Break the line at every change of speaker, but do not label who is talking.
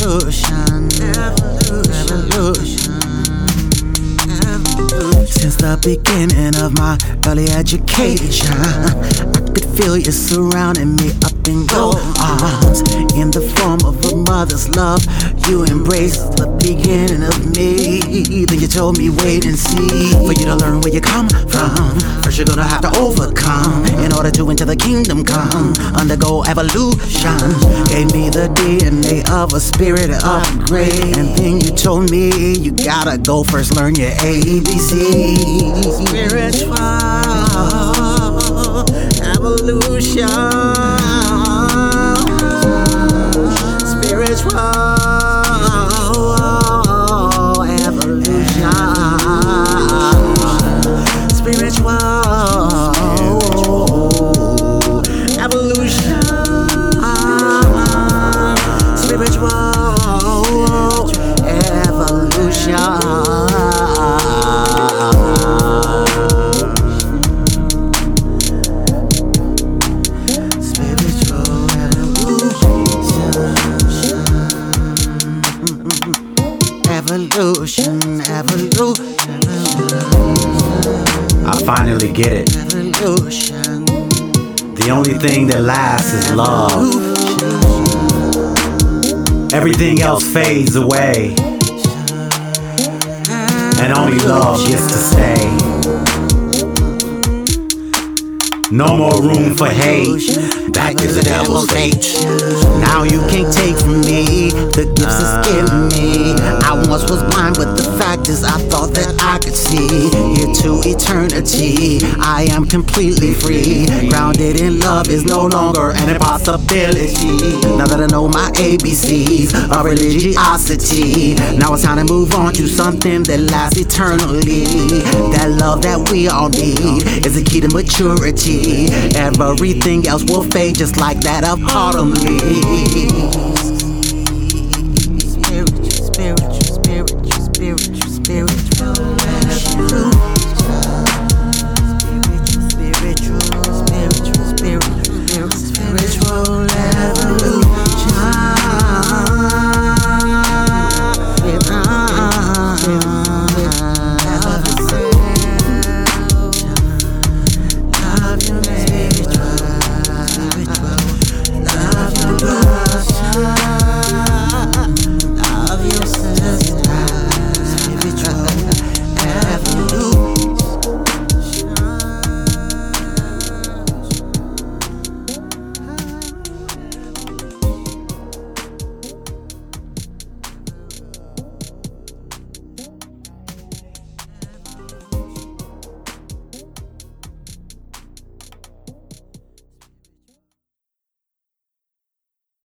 evolution, evolution. Since the beginning of my early education, I could feel you surrounding me up in your arms. In the form of a mother's love, you embraced the beginning of me. Then you told me wait and see, for you to learn where you come from. First you're gonna have to overcome, in order to enter the kingdom come. Undergo evolution, gave me the DNA of a spirit upgrade. And then you told me you gotta go first learn your ABC. Spiritual evolution, spiritual evolution, spiritual evolution, spiritual evolution. Evolution, evolution.
I finally get it.
Evolution.
The only thing that lasts is love. Everything else fades away, and only love gets to stay. No more room for hate.
That is the devil's fate. Now you can't take from me the gifts it's given me. I once was blind, but the fact is I thought that I could see. Here to eternity, I am completely free. Grounded in love is no longer an impossibility. Now that I know my ABCs of religiosity, now it's time to move on to something that lasts eternally. That love that we all need is the key to maturity. Everything else will fade just like that of autumn leaves. Spiritual, spiritual, spiritual, spiritual, spiritual.